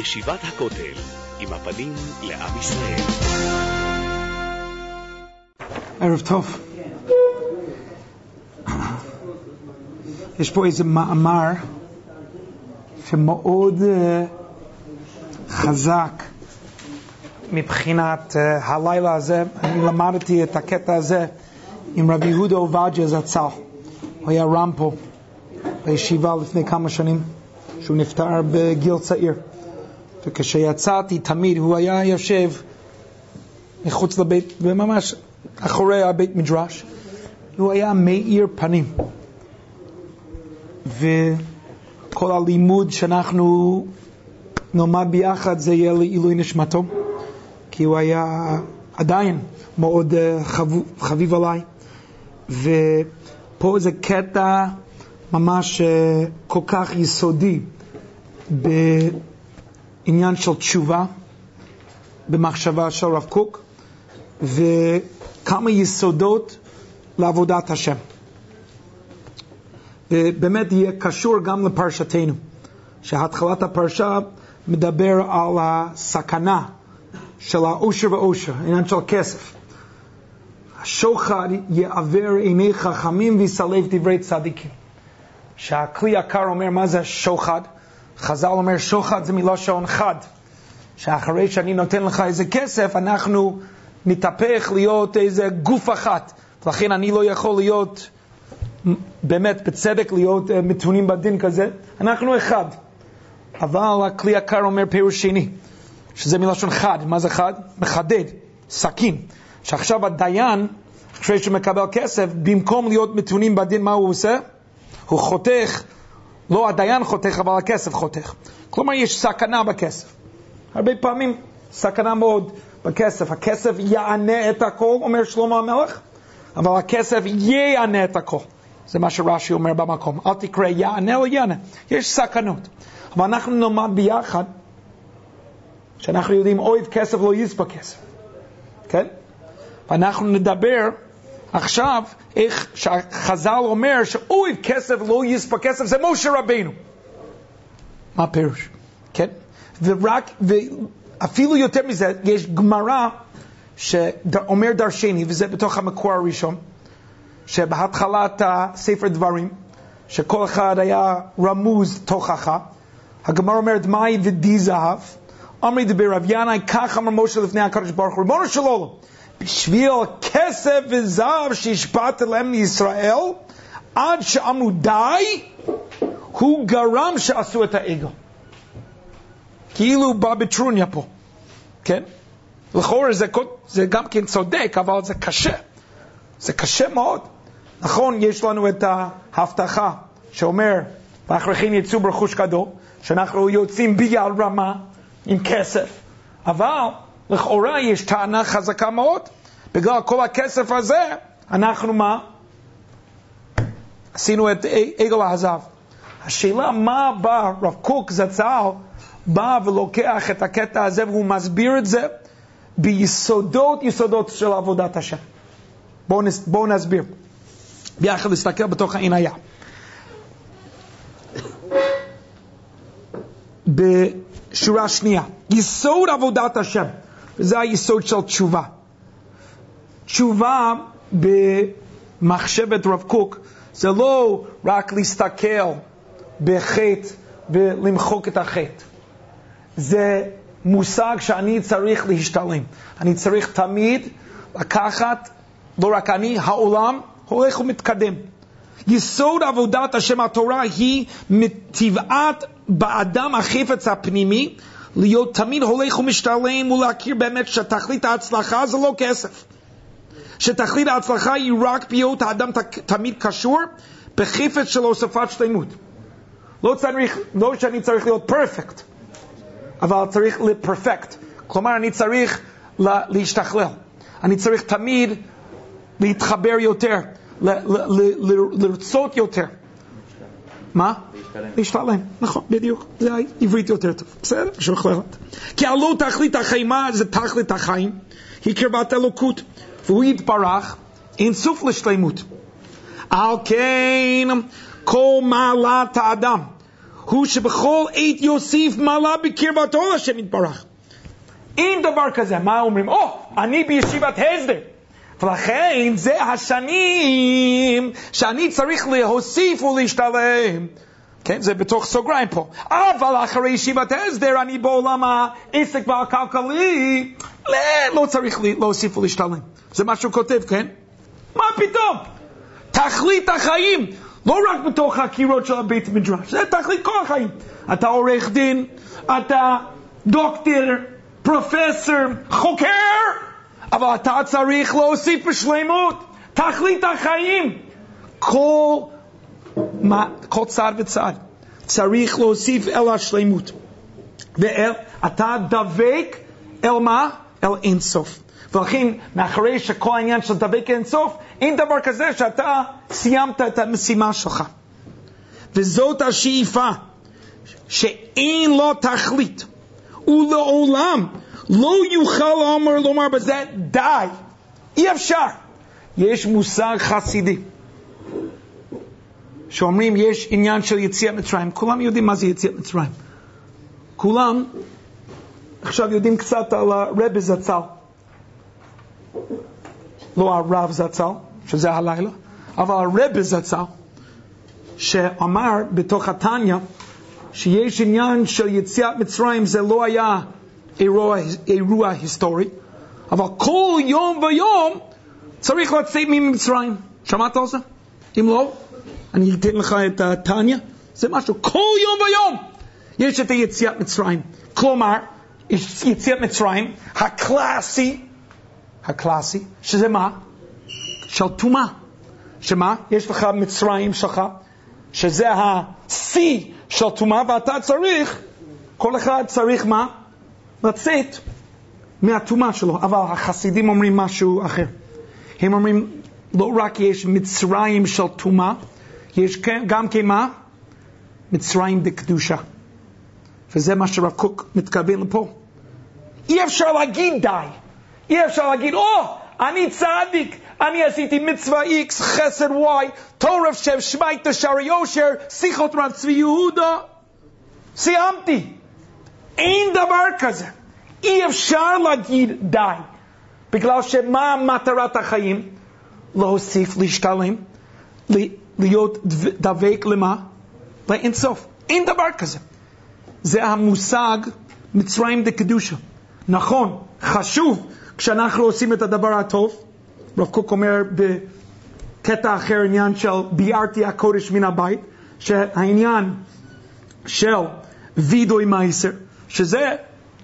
ישיבת הכותל, עם הפנים לעם ישראל. ערב טוב. יש פה איזה מאמר שמאוד חזק מבחינת הלילה הזה. אני למדתי את הקטע הזה עם רבי יהודה עובדיה זצ"ל. הוא היה רם פה בישיבה לפני כמה שנים, שהוא נפטר בגיל צעיר. וכשיצאתי תמיד הוא היה יושב מחוץ לבית, וממש אחורי הבית מדרש. הוא היה מאיר פנים. וכל הלימוד שאנחנו נלמד ביחד זה יהיה לעילוי נשמתו, כי הוא היה עדיין מאוד חביב עליי. ופה זה קטע ממש כל כך יסודי בעניין של תשובה, במחשבה של רב קוק, וכמה יסודות לעבודת השם. ובאמת יהיה קשור גם לפרשתנו, שהתחלת הפרשה מדבר על הסכנה של העושר ועושר, העניין של כסף. השוחד יעבר עיני חכמים ויסלף דברי צדיקים. שהכלי יקר אומר מה זה שוחד? חז"ל אומר שוחד זה מלשון חד, שאחרי שאני נותן לך איזה כסף אנחנו נתהפך להיות איזה גוף אחת, ולכן אני לא יכול להיות באמת בצדק להיות מתונים בדין כזה, אנחנו אחד. אבל הכלי יקר אומר פירוש שני, שזה מלשון חד. מה זה חד? מחדד, סכין. שעכשיו הדיין, אחרי שמקבל כסף, במקום להיות מתונים בדין, מה הוא עושה? הוא חותך, לא הדיין חותך, אבל הכסף חותך. כלומר, יש סכנה בכסף. הרבה פעמים סכנה מאוד בכסף. הכסף יענה את הכל, אומר שלמה המלך, אבל הכסף יענה את הכל. זה מה שרש"י אומר במקום. אל תקרא יענה או יענה. יש סכנות. אבל אנחנו נלמד ביחד, שאנחנו יודעים אוהב כסף לא יספק כסף. כן? ואנחנו נדבר עכשיו איך שהחז"ל אומר שאוהב כסף לא יספק כסף, זה משה רבינו. מה פירוש? כן? ואפילו יותר מזה, יש גמרא שאומר דרשני, וזה בתוך המקור הראשון, שבהתחלת ספר דברים, שכל אחד היה רמוז תוכחה, הגמרא אומרת מאי ודי זהב, אמרי דבר רב ינאי, כך אמר משה לפני הקדוש ברוך הוא, ריבונו של עולם, בשביל כסף וזהב שהשפעת להם מישראל, עד שאמרו די, הוא גרם שעשו את העגל. כאילו הוא בא בטרוניה פה. כן? לכאורה זה גם כן צודק, אבל זה קשה. זה קשה מאוד. נכון, יש לנו את ההבטחה שאומר, ואחריכם יצאו ברכוש גדול, שאנחנו יוצאים בגלל רמה עם כסף. אבל לכאורה יש טענה חזקה מאוד. בגלל כל הכסף הזה, אנחנו מה? עשינו את עגל הזהב. השאלה מה בא, רב קוק זצ"ל בא ולוקח את הקטע הזה והוא מסביר את זה ביסודות של עבודת השם. בואו נסביר. ביחד להסתכל בתוך העיניה. בשורה שנייה, יסוד עבודת השם, וזה היסוד של תשובה. תשובה במחשבת רב קוק זה לא רק להסתכל בחטא ולמחוק את החטא. זה מושג שאני צריך להשתלם. אני צריך תמיד לקחת, לא רק אני, העולם הולך ומתקדם. יסוד עבודת השם התורה היא מטבעת באדם החפץ הפנימי, להיות תמיד הולך ומשתלם ולהכיר באמת שתכלית ההצלחה זה לא כסף. שתכלית ההצלחה היא רק להיות האדם תמיד קשור בחפץ של הוספת שלמות. לא שאני צריך להיות פרפקט, אבל צריך לפרפקט. כלומר, אני צריך להשתכלל. אני צריך תמיד להתחבר יותר, לרצות יותר. מה? להשתלם. נכון, בדיוק. זה עברית יותר טוב. בסדר? שוכללת. כי הלא תכלית החיים, זה תכלית החיים, היא קרבת אלוקות. והוא יתברך אין סוף לשלמות. על כן, כל מעלת האדם הוא שבכל עת יוסיף מעלה בקרבתו לשם יתברך. אין דבר כזה, מה אומרים? אני בישיבת הסדר. ולכן זה השנים שאני צריך להוסיף ולהשתלם. כן, זה בתוך סוגריים פה. אבל אחרי ישיבת הסדר אני בעולם העסק והכלכלי, לא צריך להוסיף ולהשתלם. זה מה שהוא כותב, כן? מה פתאום? תכלית החיים, לא רק בתוך הקירות של הבית מדרש, זה תכלית כל החיים. אתה עורך דין, אתה דוקטור, פרופסור, חוקר, אבל אתה צריך להוסיף בשלמות. תכלית החיים, כל צעד וצעד צריך להוסיף אל השלמות. ואתה דבק אל מה? אל אינסוף. ולכן, מאחרי שכל העניין של דבק אינסוף, אין דבר כזה שאתה סיימת את המשימה שלך. וזאת השאיפה, שאין לו תכלית, ולעולם לא יוכל לומר בזה די. אי אפשר. יש מושג חסידי, שאומרים יש עניין של יציאת מצרים. כולם יודעים מה זה יציאת מצרים. כולם עכשיו יודעים קצת על הרב זצ"ל. לא הרב זצ"ל, שזה הלילה, אבל הרב זצ"ל, שאמר בתוך התניא, שיש עניין של יציאת מצרים, זה לא היה אירוע היסטורי, אבל כל יום ויום צריך לצאת ממצרים. שמעת על זה? אם לא, אני אתן לך את התניא. זה משהו, כל יום ויום יש את היציאת מצרים. כלומר, יציאת מצרים, הקלאסי, שזה מה? של טומאה. שמה? יש לך מצרים שלך, שזה השיא של טומאה, ואתה צריך, כל אחד צריך מה? לצאת מהטומאה שלו. אבל החסידים אומרים משהו אחר. הם אומרים, לא רק יש מצרים של טומאה, יש גם כמה? מצרים בקדושה. וזה מה שרב קוק מתכוון לפה. אי אפשר להגיד די. אי אפשר להגיד, אני צדיק, אני עשיתי מצווה X, חסד Y, תורף שם, שמייטה, שערי יושר, שיחות רב צבי יהודה. סיימתי. אין דבר כזה. אי אפשר להגיד די. בגלל שמה מטרת החיים? להוסיף, להשתלם, להיות דבק למה? לאינסוף. אין דבר כזה. זה המושג מצרים דקדושה. נכון, חשוב כשאנחנו עושים את הדבר הטוב. רב קוק אומר בקטע אחר עניין של ביארתי הקודש מן הבית, שהעניין של וידוי מייסר, שזה,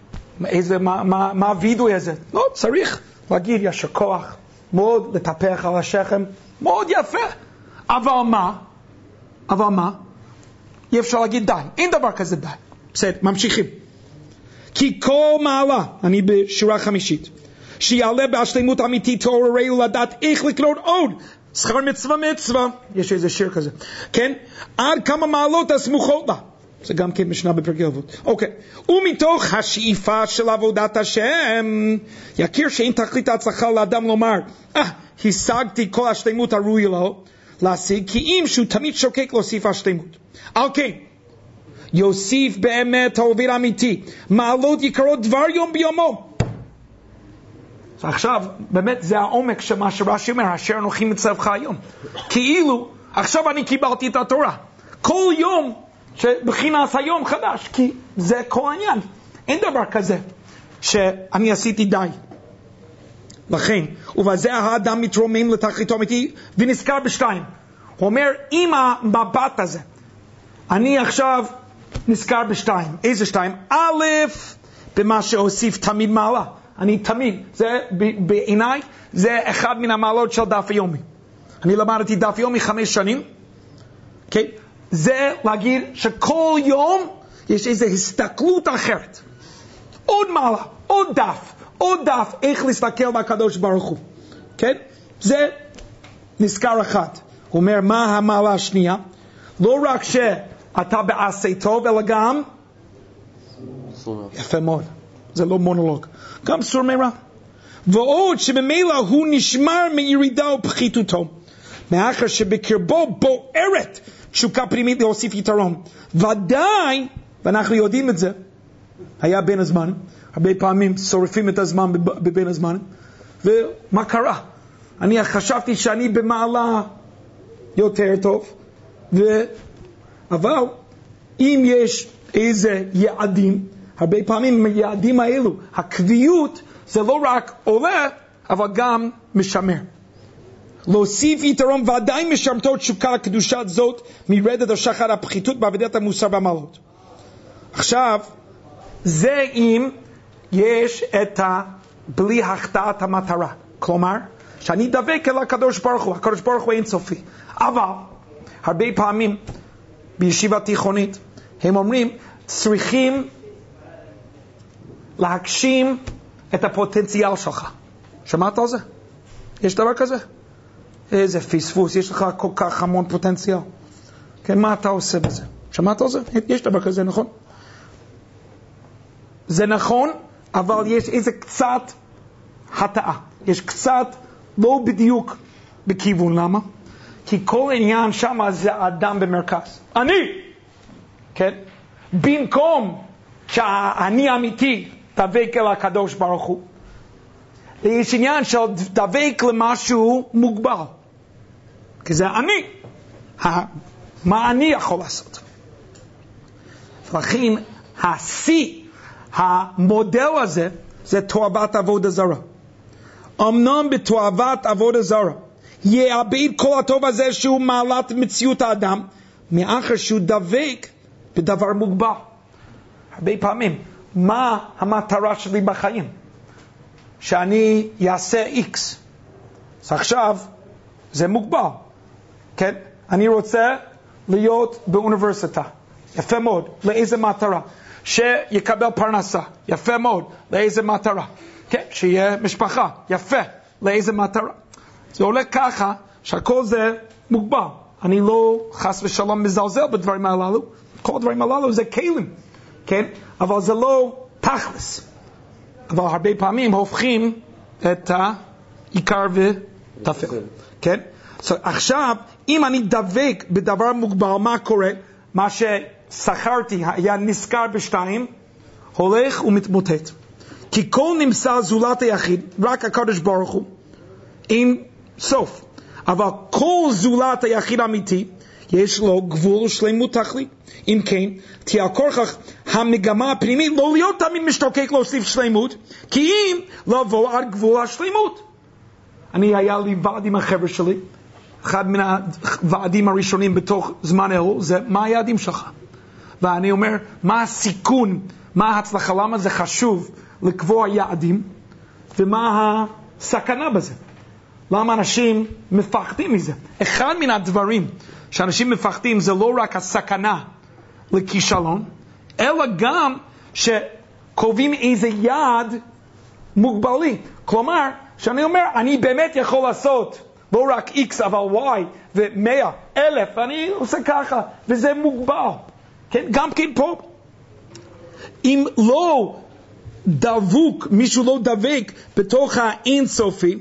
מה הוידוי הזה? לא, צריך להגיד ישר כוח, מאוד לטפח על השכם, מאוד יפה. אבל מה? אי אפשר להגיד די. אין דבר כזה די. בסדר, ממשיכים. כי כל מעלה, אני בשורה 5, שיעלה בהשלמות אמיתית תעוררנו לדעת איך לקנות עוד שכר מצווה, יש איזה שיר כזה, כן? עד כמה מעלות הסמוכות לה. זה גם כן משנה בפרקי אבות. אוקיי. ומתוך השאיפה של עבודת השם, יכיר שאין תכלית ההצלחה לאדם לומר, השגתי כל השלמות הראויה לו, להשיג, כי אם שהוא תמיד שוקק להוסיף השלמות. על כן, יוסיף באמת העובד האמיתי, מעלות יקרות דבר יום ביומו. עכשיו, באמת זה העומק שמה שרש"י אומר, אשר אנוכי מצווך היום. כאילו, עכשיו אני קיבלתי את התורה. כל יום, שבחינס היום חדש, כי זה כל העניין. אין דבר כזה שאני עשיתי די. לכן, ובזה האדם מתרומם לתכליתו אמיתי ונזכר בשתיים. הוא אומר, עם המבט הזה, אני עכשיו נזכר בשתיים. איזה שתיים? א', במה שהוסיף תמיד מעלה. אני תמיד, זה בעיניי, זה אחד מן המעלות של דף היומי. אני למדתי דף יומי 5 שנים. אוקיי? זה להגיד שכל יום יש איזו הסתכלות אחרת. עוד מעלה, עוד דף, איך להסתכל בקדוש ברוך הוא. כן? זה נזכר אחד. הוא אומר, מה המעלה השנייה? לא רק שאתה בעשה טוב, אלא גם יפה מאוד. זה לא מונולוג. גם סור מרע. ועוד שבמילא הוא נשמר מירידה ופחיתותו. מאחר שבקרבו בוערת תשוקה פנימית להוסיף יתרון. ודאי, ואנחנו יודעים את זה, היה בין הזמן, הרבה פעמים שורפים את הזמן בבין הזמן, ומה קרה? אני חשבתי שאני במעלה יותר טוב, אבל אם יש איזה יעדים, הרבה פעמים היעדים האלו, הקביעות זה לא רק עולה, אבל גם משמר. להוסיף יתרון ודאי משמטות תשוקה קדושת זאת מרדת השחר הפחיתות בעבודת המוסר והמעלות. עכשיו, זה אם יש את בלי החטאת המטרה. כלומר, שאני דבק אל הקדוש ברוך הוא, הקדוש ברוך הוא אינסופי. אבל, הרבה פעמים בישיבה תיכונית, הם אומרים, צריכים להגשים את הפוטנציאל שלך. שמעת על זה? יש דבר כזה? איזה פספוס, יש לך כל כך המון פוטנציאל. כן, מה אתה עושה בזה? שמעת על זה? יש דבר כזה, נכון? זה נכון, אבל יש איזה קצת הטעה. יש קצת לא בדיוק בכיוון. למה? כי כל עניין שם זה האדם במרכז. אני! כן? במקום שאני אמיתי דבק אל הקדוש ברוך הוא, יש עניין של דבק למשהו מוגבל. כי זה אני. מה אני יכול לעשות? לכן, המודל הזה, זה תועבת עבודה זרה. אמנם בתועבת עבודה זרה, יאבד כל הטוב הזה שהוא מעלת מציאות האדם, מאחר שהוא דבק בדבר מוגבל. הרבה פעמים, מה המטרה שלי בחיים? שאני אעשה X. אז עכשיו, זה מוגבל. כן? אני רוצה להיות באוניברסיטה. יפה מאוד. לאיזה מטרה? שיקבל פרנסה. יפה מאוד. לאיזה מטרה? כן? שיהיה משפחה. יפה. לאיזה מטרה? זה עולה ככה שהכל זה מוגבל. אני לא חס ושלום מזלזל בדברים הללו. כל הדברים הללו זה כלים. כן? אבל זה לא תכלס. אבל הרבה פעמים הופכים את העיקר וטפל. כן? So, עכשיו, אם אני דבק בדבר מוגבל, מה קורה? מה ששכרתי היה נזכר בשתיים, הולך ומתמוטט. כי כל נמצא זולת היחיד, רק הקדוש ברוך הוא, אין סוף. אבל כל זולת היחיד אמיתי, יש לו גבול שלמות תכלית. אם כן, תהיה כורך המגמה הפנימית לא להיות תמיד משתוקק להוסיף שלמות, כי אם לבוא עד גבול השלמות. היה לי ועד עם החבר'ה שלי, אחד מן הוועדים הראשונים בתוך זמן אלו, זה מה היעדים שלך? ואני אומר, מה הסיכון, מה ההצלחה, למה זה חשוב לקבוע יעדים, ומה הסכנה בזה? למה אנשים מפחדים מזה? אחד מן הדברים שאנשים מפחדים זה לא רק הסכנה לכישלון, אלא גם שקובעים איזה יעד מוגבלי. כלומר, שאני אומר, אני באמת יכול לעשות לא רק X אבל Y ו100,000, אני עושה ככה, וזה מוגבל. כן? גם כן פה. אם לא דבוק, מישהו לא דבק בתוך האינסופי,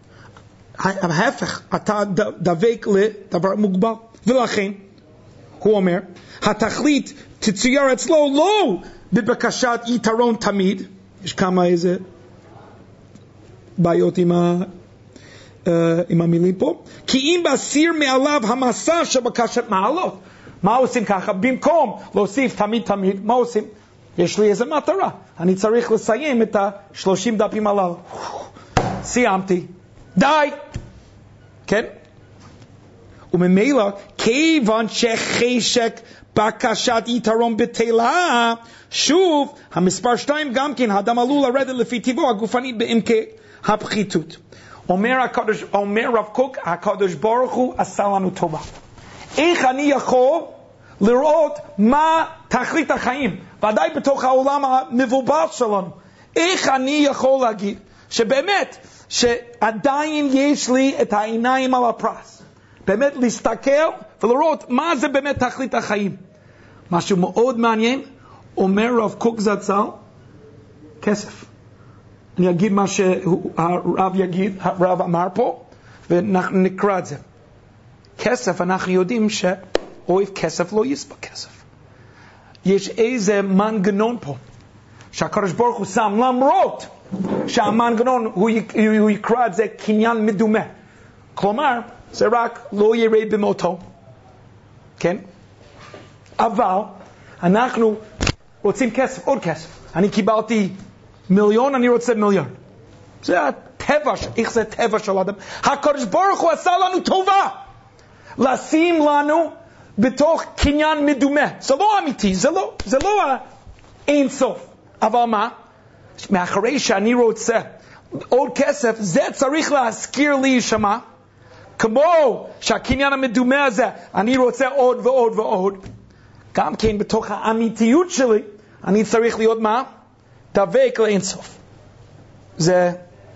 ההפך, אתה דבק לדבר מוגבל. ולכן, הוא אומר, התכלית תצייר אצלו לא בבקשת יתרון תמיד, יש כמה איזה בעיות עם המילים פה, כי אם בסיר מעליו המסע של בקשת מעלות. מה עושים ככה? במקום להוסיף תמיד, מה עושים? יש לי איזה מטרה, אני צריך לסיים את 30 דפים הללו. סיימתי. די! כן? וממילא, כיוון שחשק בקשת יתרון בטלה, שוב, המספר 2 גם כן, האדם עלול לרדת לפי טבעו הגופני בעמקי הפחיתות. אומר רב קוק, הקדוש ברוך הוא עשה לנו טובה. איך אני יכול לראות מה תכלית החיים? ודאי בתוך העולם המבולבל שלנו. איך אני יכול להגיד שבאמת, שעדיין יש לי את העיניים על הפרס. באמת להסתכל ולראות מה זה באמת תכלית החיים. משהו מאוד מעניין, אומר רב קוק זצ"ל, כסף. אני אגיד מה שהרב יגיד, הרב אמר פה, ואנחנו נקרא את זה. כסף, אנחנו יודעים אוהב כסף לא יספק כסף. יש איזה מנגנון פה שהקדוש ברוך הוא שם, למרות שהמנגנון הוא יקרא את זה קניין מדומה. כלומר, זה רק לא יראה במותו. כן? אבל אנחנו רוצים כסף, עוד כסף. אני קיבלתי 1,000,000, אני רוצה 1,000,000. זה הטבע, איך זה טבע של אדם. הקדוש ברוך הוא עשה לנו טובה. לשים לנו בתוך קניין מדומה. זה לא אמיתי, זה לא אין סוף. אבל מה? מאחרי שאני רוצה עוד כסף, זה צריך להזכיר לי שמה? כמו שהקניין המדומה הזה, אני רוצה עוד ועוד ועוד. גם כן בתוך האמיתיות שלי, אני צריך להיות מה? דבק לאין סוף. זה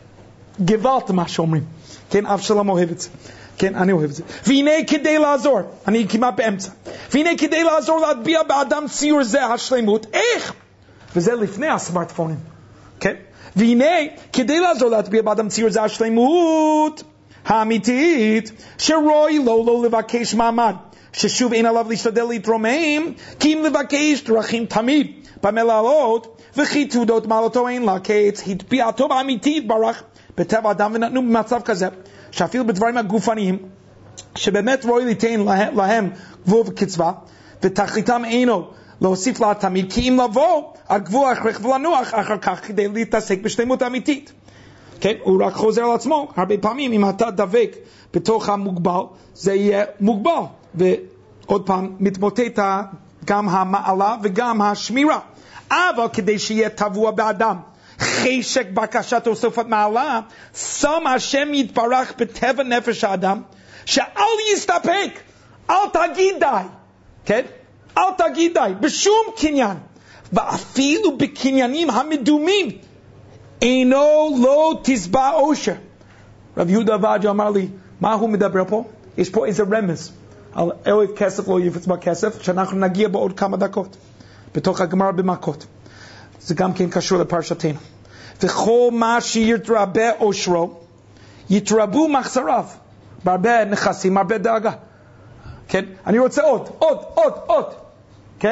גוואלד מה שאומרים. כן, אבשלום אוהב את זה. כן, אני אוהב את זה. והנה כדי לעזור, אני כמעט באמצע. והנה כדי לעזור להטביע באדם ציור זה השלמות. איך? וזה לפני הסמארטפונים. כן? והנה כדי לעזור להטביע באדם ציור זה השלמות האמיתית, שרוי לא לבקש מעמד, ששוב אין עליו להשתדל להתרומם, כי אם לבקש דרכים תמיד במלאות, וכי תעודות מעלתו אין לה, קץ התביעתו האמיתית ברח בטבע אדם, ונתנו במצב כזה, שאפילו בדברים הגופניים, שבאמת רואי ליתן להם גבול וקצבה, ותכליתם אינו להוסיף לה תמיד, כי אם לבוא הגבול הכרח ולנוח אחר כך כדי להתעסק בשלמות אמיתית. כן, הוא רק חוזר על עצמו, הרבה פעמים אם אתה דבק בתוך המוגבל, זה יהיה מוגבל, ועוד פעם מתמוטט גם המעלה וגם השמירה. אבל כדי שיהיה טבוע באדם חשק בקשת תוספת מעלה, שם השם יתברך בטבע נפש האדם, שאל יסתפק, אל תגיד די, כן? אל תגיד די, בשום קניין, ואפילו בקניינים המדומים, אינו לא תשבע עושר. רב יהודה עובדיה אמר לי, מה הוא מדבר פה? יש פה איזה רמז, על אוהב כסף לא יצבע כסף, שאנחנו נגיע בעוד כמה דקות, בתוך הגמרא במכות. זה גם כן קשור לפרשתנו. וכל מה שיתרבה עושרו, יתרבו מחסריו. בהרבה נכסים, הרבה דאגה. כן? אני רוצה עוד. כן?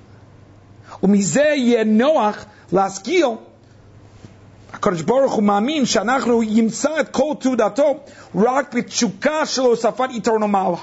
ומזה יהיה נוח להשכיל. הקדוש ברוך הוא מאמין שאנחנו ימצא את כל תעודתו רק בתשוקה של הוספת יתרון ומעלה.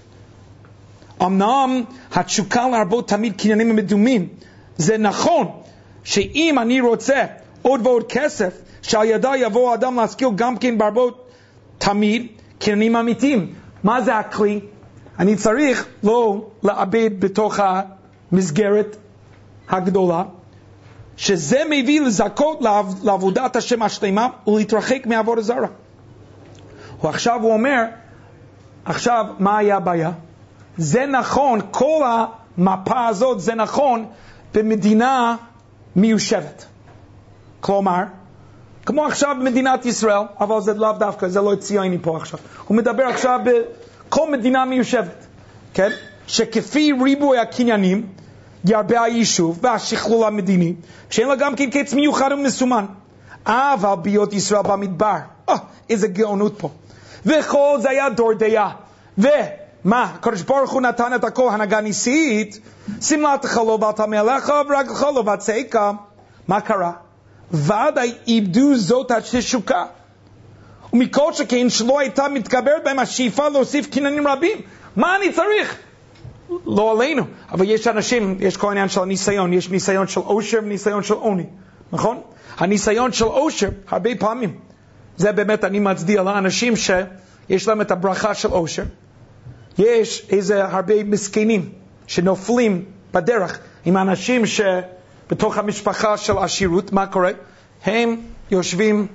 אמנם התשוקה להרבות תמיד קניינים המדומים, זה נכון שאם אני רוצה עוד ועוד כסף, שעל ידה יבוא האדם להשכיל גם כן בהרבות תמיד קניינים אמיתיים. מה זה הכלי? אני צריך לא לאבד בתוך המסגרת הגדולה, שזה מביא לזכות לעבודת השם השלמה ולהתרחק מעבודה זרה. ועכשיו הוא אומר, עכשיו מה היה הבעיה? זה נכון, כל המפה הזאת זה נכון במדינה מיושבת. כלומר, כמו עכשיו במדינת ישראל, אבל זה לאו דווקא, זה לא ציוני פה עכשיו. הוא מדבר עכשיו בכל מדינה מיושבת, כן? שכפי ריבוי הקניינים, ירבה היישוב והשכלול המדיני, שאין לה גם כן קץ מיוחד ומסומן. אבל ביות ישראל במדבר, איזה גאונות פה. וכל זה היה דור דיה. ומה? הקדוש ברוך הוא נתן את הכל הנהגה ניסית, שמלתך לא באת מעליך ורגלך לא בצעקה. מה קרה? ודאי איבדו זאת התשוקה. ומכל שכן שלא הייתה מתגברת בהם השאיפה להוסיף קניינים רבים. מה אני צריך? לא עלינו, אבל יש אנשים, יש כל עניין של ניסיון, יש ניסיון של עושר וניסיון של עוני, נכון? הניסיון של עושר, הרבה פעמים, זה באמת אני מצדיע לאנשים שיש להם את הברכה של עושר. יש איזה הרבה מסכנים שנופלים בדרך עם אנשים שבתוך המשפחה של עשירות, מה קורה? הם יושבים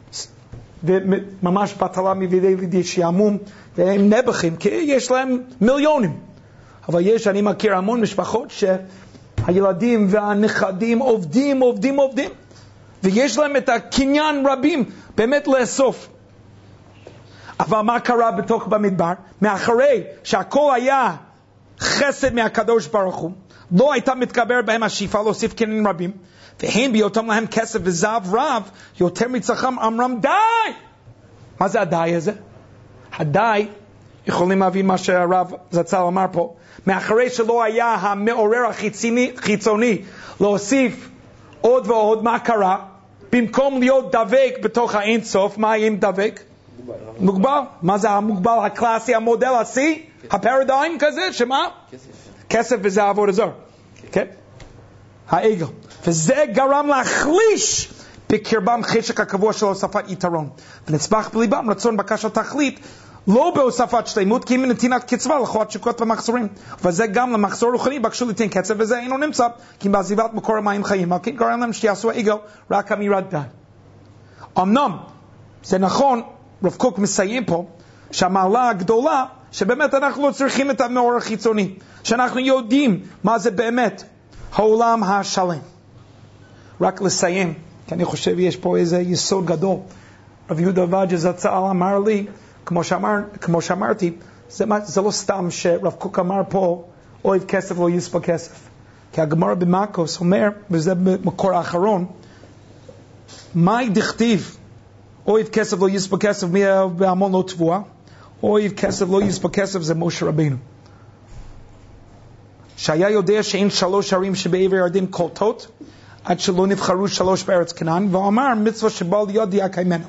ממש בטלה מבידי לידי שעמום, והם נבחים, כי יש להם מיליונים. אבל אני מכיר המון משפחות שהילדים והנכדים עובדים, ויש להם את הקניין רבים, באמת לאסוף. אבל מה קרה בתוך במדבר? מאחרי שהכל היה חסד מהקדוש ברוך הוא, לא הייתה מתגבר בהם השאיפה להוסיף קניינים רבים, והם בהיותם להם כסף וזהב רב, יותר מצרכם אמרם די! מה זה הדי הזה? הדי, יכולים להבין מה שהרב זצ"ל אמר פה, מאחרי שלא היה המעורר החיצוני להוסיף עוד ועוד, מה קרה? במקום להיות דבק בתוך האינסוף, מה עם דבק? מוגבל. מה זה המוגבל הקלאסי, המודל הסי? הפרדיים כזה, שמה? כסף וזה עבודה זר. כן? העגל. וזה גרם להחליש בקרבם חשק הקבוע של הוספת יתרון. ונצמח בליבם רצון בקשת תכלית, לא בהוספת שלמות, כי אם נתינת קצבה לכל התשוקות ומחסורים. וזה גם למחסור רוחני, בקשו ליתן קצב, וזה אינו נמצא, כי בעזיבת מקור המים חיים. אבל כן גרם להם שיעשו העגל רק אמירת די. אמנם, זה נכון, רב קוק מסיים פה, שהמעלה הגדולה, שבאמת אנחנו לא צריכים את המאור החיצוני, שאנחנו יודעים מה זה באמת העולם השלם. רק לסיים, כי אני חושב יש פה איזה יסוד גדול. רב יהודה עובדיה זצ"ל אמר לי, כמו שאמרתי, זה לא סתם שרב קוק אמר פה, אוהב כסף לא יספק כסף. כי הגמרא במקוס אומר, וזה במקור האחרון, מהי דכתיב? אוהב כסף לא יספק כסף, בהמון לא תבואה. אוהב כסף לא יספק כסף, זה משה רבינו. שהיה יודע שאין 3 ערים שבעבר ירדן קולטות, עד שלא נבחרו 3 בארץ כנען, ואמר מצווה שבא ליד יקיימנו.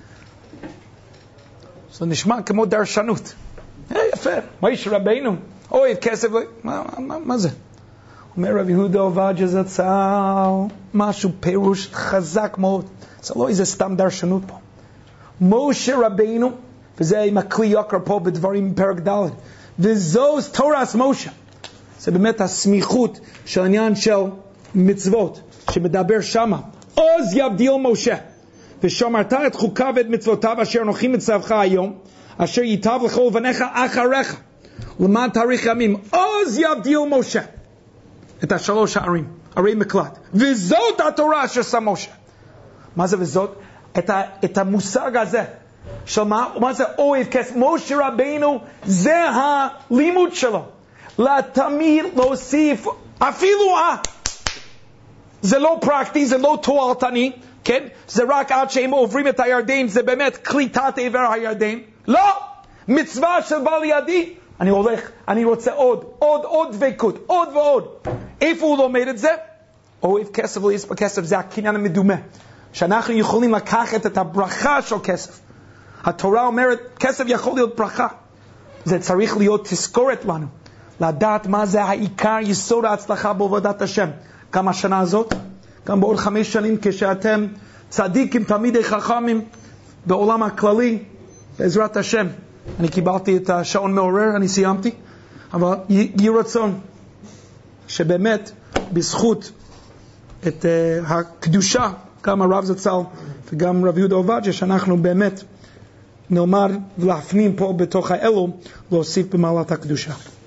זה נשמע כמו דרשנות. יפה, משה רבינו, אוהב כסף, מה זה? אומר רב יהודה עובדיה זצ"ל, משהו פירוש חזק מאוד. זה לא איזה סתם דרשנות פה. משה רבינו, וזה עם הכלי יקר פה בדברים פרק ד', וזו תורס משה. זה באמת הסמיכות של העניין של מצוות, שמדבר שמה. עוז יבדיל משה, ושמרת את חוקיו ואת מצוותיו אשר אנוכי מצווך היום, אשר ייטב לך ובניך אחריך, למען תאריך ימים. עוז יבדיל משה את 3 הערים, ערי מקלט. וזאת התורה אשר שם משה. מה זה וזאת? את המושג הזה של מה זה אוהב כסף. משה רבינו זה הלימוד שלו, לתמיד להוסיף אפילו זה לא פרקטי, זה לא תועלתני, כן? זה רק עד שהם עוברים את הירדן, זה באמת קליטת עבר הירדן. לא! מצווה של בא לידי, אני הולך, אני רוצה עוד דבקות, עוד ועוד. איפה הוא לומד את זה? אוהב כסף לא יספק כסף, זה הקניין המדומה. שאנחנו יכולים לקחת את הברכה של כסף. התורה אומרת, כסף יכול להיות ברכה. זה צריך להיות תזכורת לנו. לדעת מה זה העיקר, יסוד ההצלחה בעבודת השם. גם השנה הזאת, גם בעוד 5 שנים, כשאתם צדיקים, תלמידי חכמים, בעולם הכללי, בעזרת השם. אני קיבלתי את השעון מעורר, אני סיימתי. אבל יהי רצון שבאמת, בזכות את הקדושה, גם הרב זצ"ל וגם רב יהודה עובדיה, שאנחנו באמת נלמד להפנים פה בתוך האלו, להוסיף במעלת הקדושה.